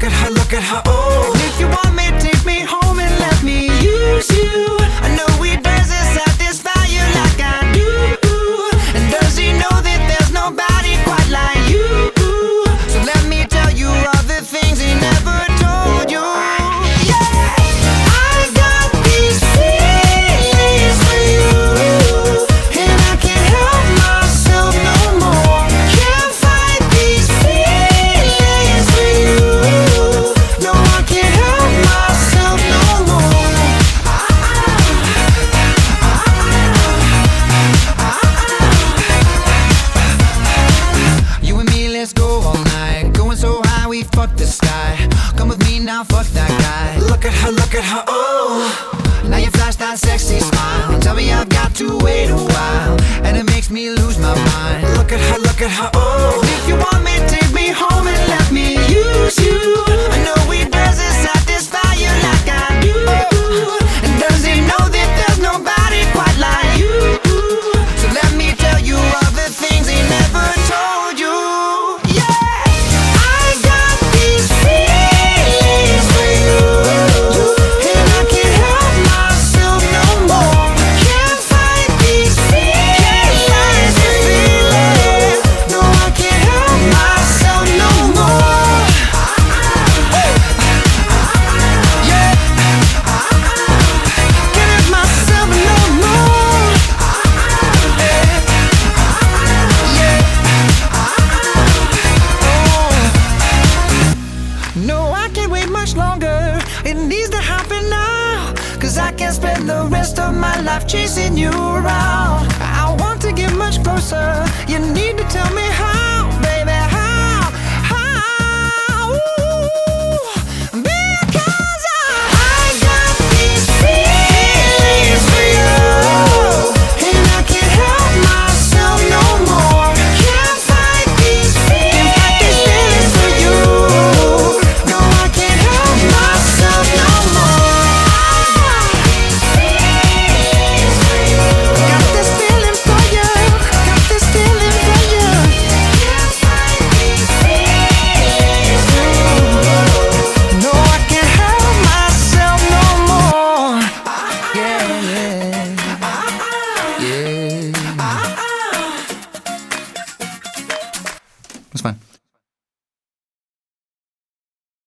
look at her, oh. If you want me, take me home and let me use you. I know he doesn't satisfy you like I do. And does he know that there's nobody quite like you? So let me tell you all the things he never told you. Yeah, I got these feelings for you, and I can't help myself no more. Can't fight these feelings for you. No, I can't help myself no more. You and me, let's go all night. Going so high, we fuck the sky. Come with me now, fuck that guy. Look at her, oh. Now you flash that sexy smile. Tell me I've got to wait a while, and it makes me lose my mind. Look at her, oh. If you want me, take me home and let me use you. I know he doesn't satisfy you like I do. And does he know that there's nobody quite like you? So let me tell you all the things he never told you. Yeah, I got these feelings for you, and I can't help myself no more. Can't fight these feelings for you. No, I can't help myself no more. Yeah, can't help myself no more. No, I can't wait much longer. It needs to happen now, 'cause I can't spend the rest of my life chasing you around. I want to get much closer. You need to tell me how, baby, how? Ooh, because I got these feelings for you, and I can't help myself no more. Can't fight these feelings for you. No, I can't help myself no more. Got this feeling for you. Got this feeling for you. Can't fight these feelings for you. No, I can't help myself no more. Yeah, yeah. That's fine.